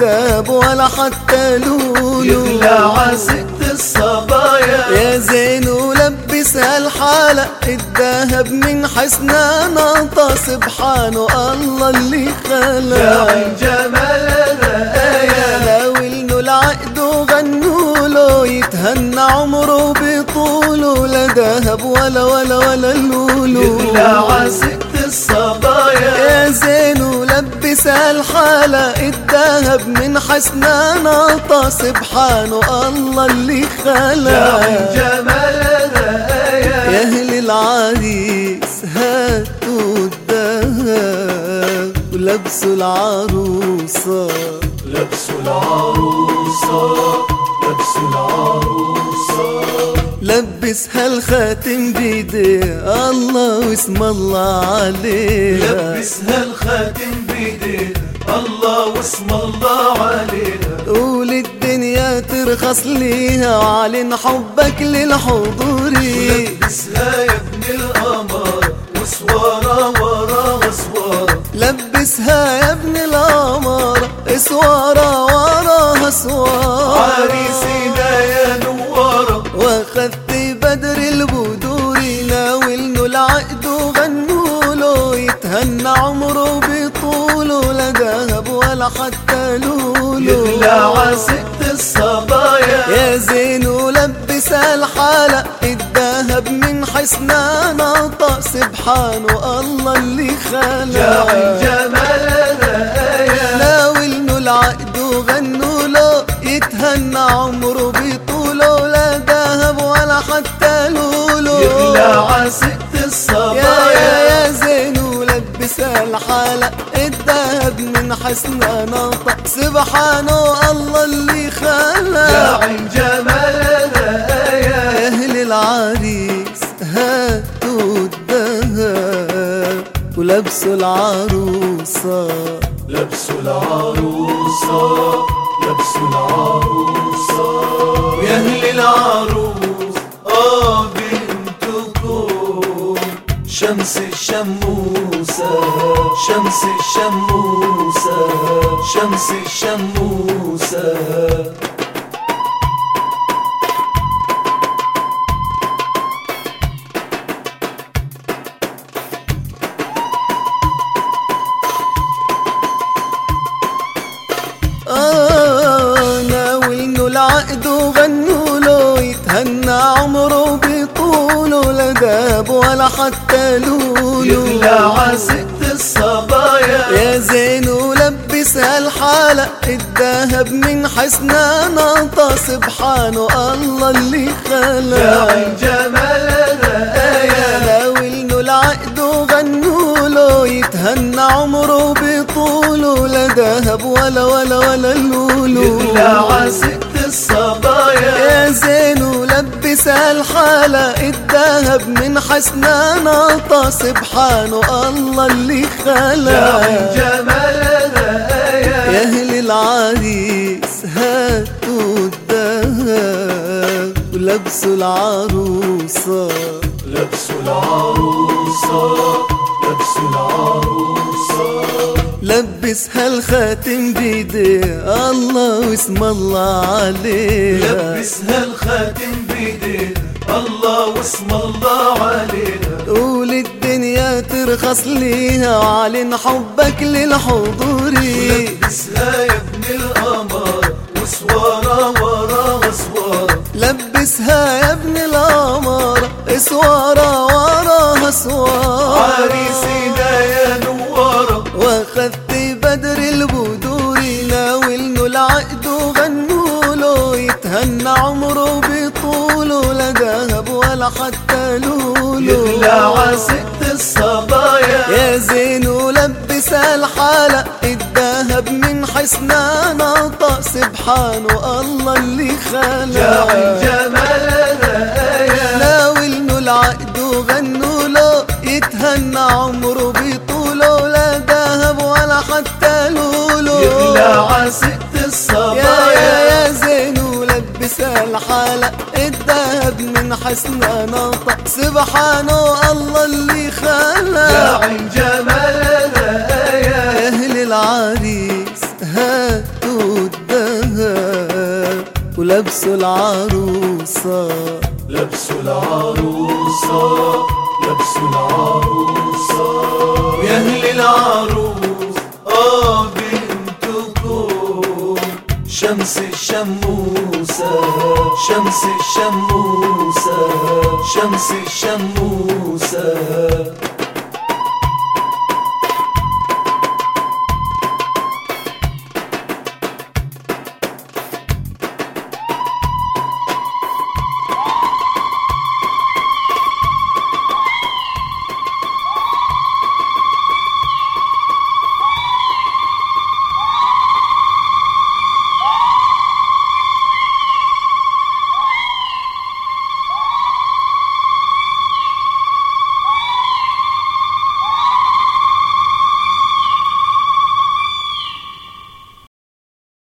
دهب ولا حتى لولو، يغلى عزقة الصبايا يا زين ولبسها الحالة الدهب من حسنها سبحانه الله اللي خلق. يا عين جمالنا آية ناولنوا العقد وغنوا له يتهنى عمره بطوله، لا دهب ولا لولو. يغلى عزقة الصبايا يا زين ولبسها الحالة الدهب من حسنها سبحانه الله اللي خلق. يا عين جمالنا آية يا أهل العريس هاتوا الدهب ولبسوا العروسة، لبسوا العروسة لبسوا العروسة، لبسها الخاتم بيديه الله واسم الله عليها، لبسها الخاتم بيديه الله واسم الله عليها، قول الدنيا ترخص ليها وعلن حبك للحضوري، لبسها يا ابن القمر وسوارة ورا اسوارة، لبسها يا ابن القمر اسوارة وراها اسوارة، عريسنا يا نوارة واخدت بدر البدور ناولنوا العقد وغنوا له يتهنى عمره بطوله، لا دهب ولا حتى لولو. يغلى عزقة الصبايا يا زين ولبسها الحالة الدهب من حسنها نطق سبحانه الله اللي خلق. يا عين جمالنا آية ناولنوا العقد وغنوا له يتهنى عمره بطوله، لا دهب ولا حتى لولو. يغلى عزقة الصبايا يا زين ولبسها الحالة الدهب من حسنها نطق سبحانه الله اللي خلق. يا عين جمالنا آية يا أهل العريس هاتوا الدهب ولبسوا العروسة، لبسوا العروسة لبسوا العروسة، يا أهل العروس بنتكم شمس الشموسة شمس الشموسة شمس الشموسة. ناولنوا العقد وغنوا له يتهنى عمره بطوله، لا دهب ولا حتى لولو. يغلى عزقة الصبايا يا زين ولبسها الحالة الدهب من حسنها نطق سبحانه الله اللي خلق. يا عين جمالنا آية ناولنوا العقد وغنوا له يتهنى عمره بطوله، لا دهب ولا لولو. يغلى عزقة الصبايا يا زين ولبسها الحالة الدهب من حسنها نطق سبحانه الله اللي خلق. يا عين جمالنا آية يا أهل العريس هاتوا الدهب ولبسوا العروسة، لبسوا العروسة لبسوا العروسة، لبسها الخاتم بيديه الله واسم الله عليها، لبسها الخاتم بيديه الله واسم الله عليها، قول الدنيا ترخص ليها وعلن حبك للحضوري، لبسها يا ابن القمر وسوارة ورا اسوارة، لبسها يا ابن القمر اسوارة وراها اسوارة، عريسنا يا نوارة واخدت بدر البدور ناولنوا العقد وغنوا له يتهنى عمره بطوله، لا دهب ولا حتى لولو. يغلى عزقة الصبايا يا زين ولبسها الحالة الدهب من حسنها نطق سبحانه الله اللي خلق. يا عين جمالنا آية ناولنوا العقد وغنوا له يتهنى عمره بطوله، لا دهب ولا حتى لولو. يغلى عزقة الصبايا يا زين ولبسها الحالة الدهب من حسنها نطق سبحانه الله اللي خلق. يا عين جمالنا آية يا أهل العريس هاتوا لبسوا العروسة، لبسوا العروسة، لبسوا العروسة. ويا أهل العروس بنتكم شمس الشموسة، شمس الشموسة، شمس الشموسة.